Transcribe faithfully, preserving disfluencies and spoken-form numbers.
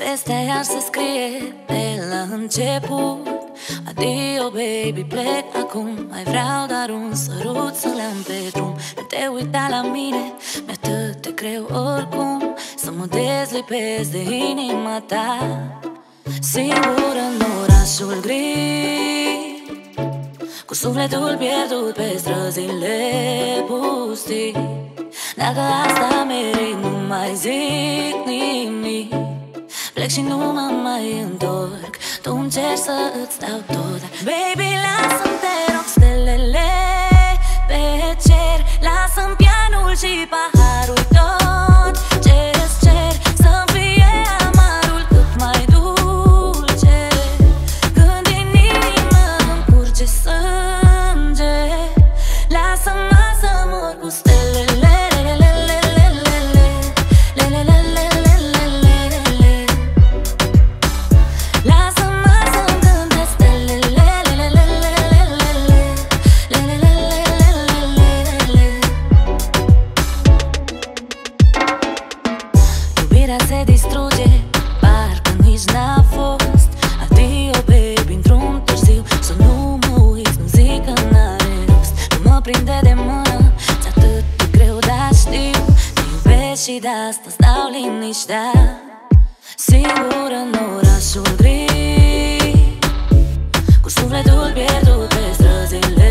Vestea iar se scrie de la început. Adio baby, plec acum. Mai vreau doar un sărut să-l am pe drum. Nu te uita la mine, mi-e atât de greu oricum să mă dezlipesc de inima ta. Singur în orașul gri, cu sufletul pierdut pe străzile pustii. Dacă asta merit, nu mai zic nimic. Plec și nu mă mai întorc. Tu îmi ceri să îți dau tot. Baby, lasă-mi, te rog, stelele pe cer. Lasă-mi pianul și paharul tot. Ce-ți cer, să-mi fie amarul cât mai dulce. Când din inimă îmi curge sânge, lasă-mă să mor cu stelele. Se distruge, parcă nici n-a fost. Adio baby, într-un târziu, să nu mă uiți, nu zic că n-are rost. Nu mă prinde de mână, ți atât de greu, dar știu te iubesc și de asta-ți dau liniștea. Singur în orașul gri, cu sufletul pierdut pe străzile